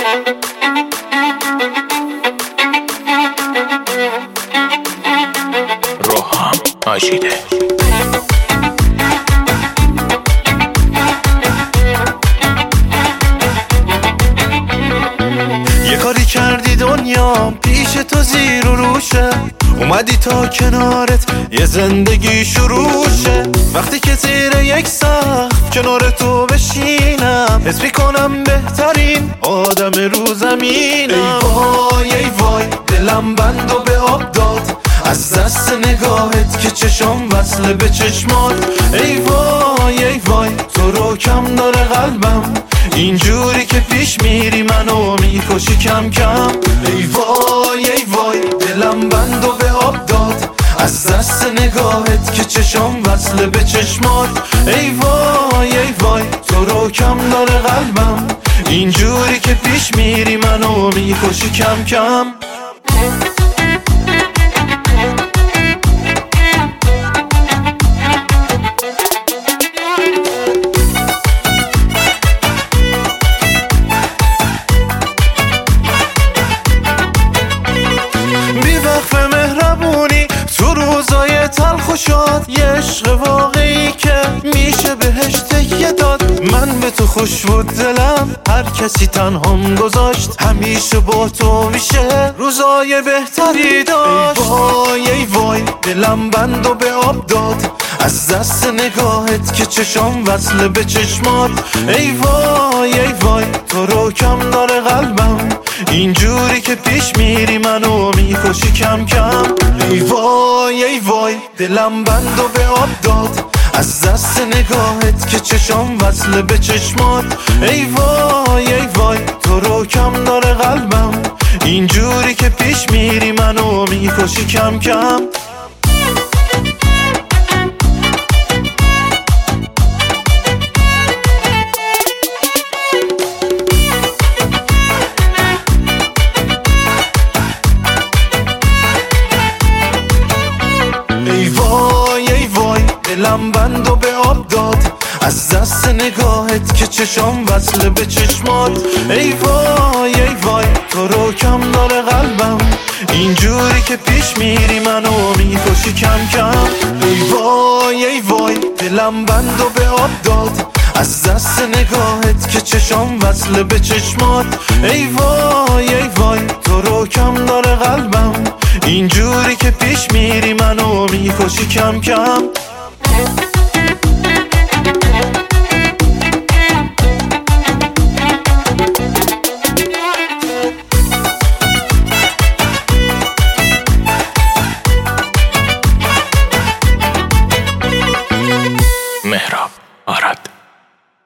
روحم آشیده. یه کاری کردی دنیا پیش تو زیر و روشه، اومدی تا کنارت یه زندگی شروع شه. وقتی که زیر یک سقف کنار تو بشینم، حس میکنم بهترین آدم رو زمینم. ای وای ای وای دلم بند و به آب داد از دست نگاهت که چشم وصله به چشمات. ای وای ای وای تو رو کم داره قلبم، اینجوری که پیش میری منو میکشی کم کم. ای وای ای وای دلم بند و به آب داد از دست نگاهت که چشم وصله به چشمات. ای وای ای وای تو رو کم داره قلبم، اینجوری که پیش میری منو میکشی کم کم. تلخ و شاد یه عشق واقعی که میشه بهش تکیه داد. من به تو خوش بود دلم، هر کسی تنهام گذاشت، همیشه با تو میشه روزای بهتری داشت. ای وای ای وای دلم بند و به آب داد از دست نگاهت که چشم وصله به چشمات. ای وای ای وای تو رو کم داره قلبم، اینجوری که پیش میری منو میکشی کم کم. ای وای ای وای دلم بند و به آب داد از دست نگاهت که چشم وصله به چشمات. ای وای ای وای تو رو کم داره قلبم، اینجوری که پیش میری منو میکشی کم کم. ای وای ای وای دلم بند و به آب داد از دست نگاهت که چشم وصله به چشمات. ای وای ای وای تو رو کم داره قلبم، اینجوری که پیش میری منو میکشی کم کم. ای وای ای وای دلم بند و به آب داد از دست نگاهت که چشم وصله به چشمات. ای وای ای وای تو رو کم داره قلبم، اینجوری که پیش میری منو میکشی کم کم.